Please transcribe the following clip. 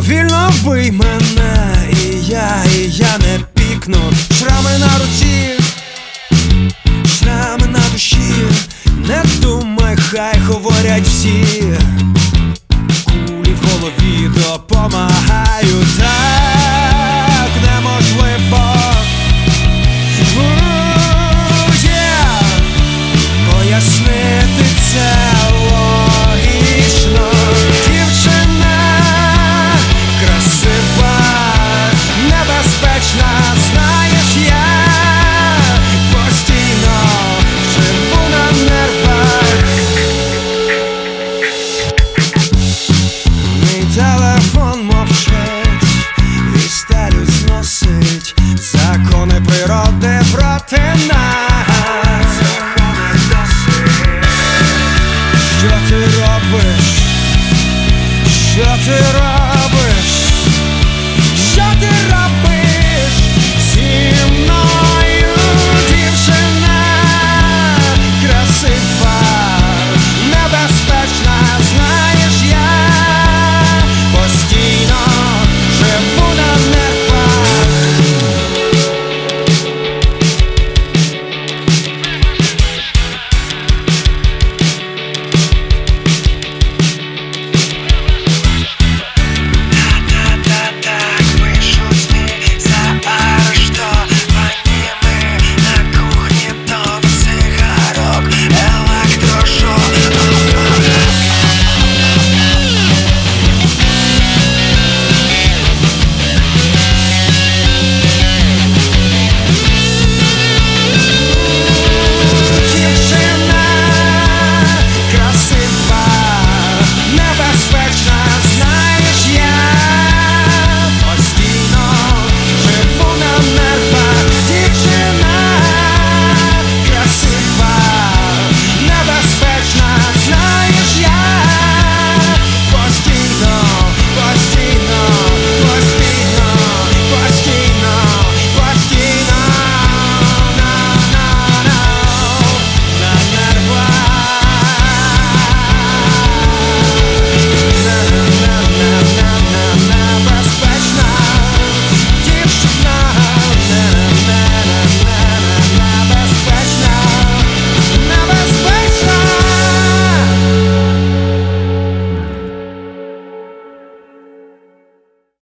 Вільно вбий мене, і я не пікну. Шрами на руці, шрами на душі. Не думай, хай говорять всі. Кулі в голові допомагають. Так неможливо. Пояснити це логічно. Дівчина красива, небезпечна, знаєш, я постійно живу на нервах. Мій телефон мовчить, і стелю зносить. Закони природи проти нас. Що ти робиш? Що ти робиш?